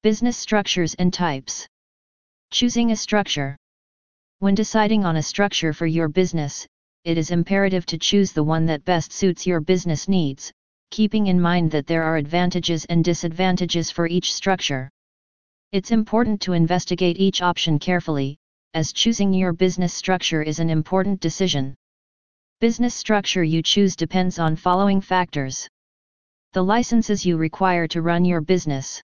Business structures and types. Choosing a structure. When deciding on a structure for your business, it is imperative to choose the one that best suits your business needs, keeping in mind that there are advantages and disadvantages for each structure. It's important to investigate each option carefully, as choosing your business structure is an important decision. Business structure you choose depends on following factors: the licenses you require to run your business,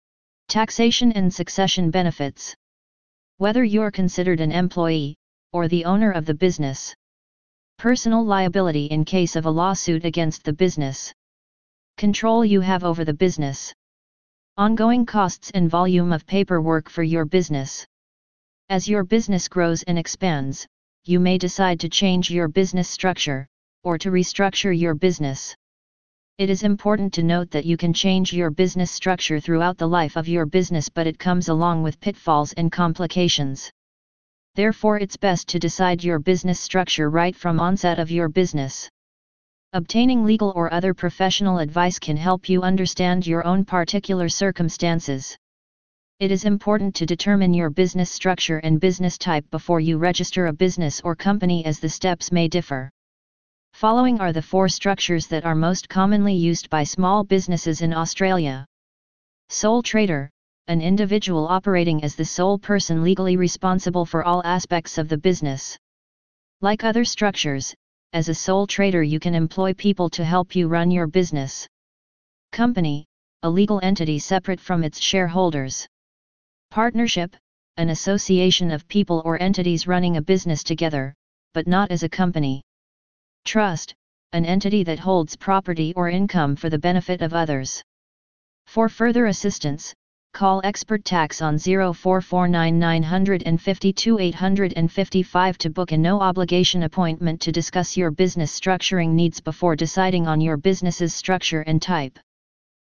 taxation and succession benefits, whether you're considered an employee or the owner of the business, personal liability in case of a lawsuit against the business, control you have over the business, ongoing costs and volume of paperwork for your business. As your business grows and expands, you may decide to change your business structure, or to restructure your business. It is important to note that you can change your business structure throughout the life of your business, but it comes along with pitfalls and complications. Therefore, it's best to decide your business structure right from onset of your business. Obtaining legal or other professional advice can help you understand your own particular circumstances. It is important to determine your business structure and business type before you register a business or company, as the steps may differ. Following are the 4 structures that are most commonly used by small businesses in Australia. Sole trader, an individual operating as the sole person legally responsible for all aspects of the business. Like other structures, as a sole trader you can employ people to help you run your business. Company, a legal entity separate from its shareholders. Partnership, an association of people or entities running a business together, but not as a company. Trust, an entity that holds property or income for the benefit of others. For further assistance, call Expert Tax on 0449 952 855 to book a no-obligation appointment to discuss your business structuring needs before deciding on your business's structure and type.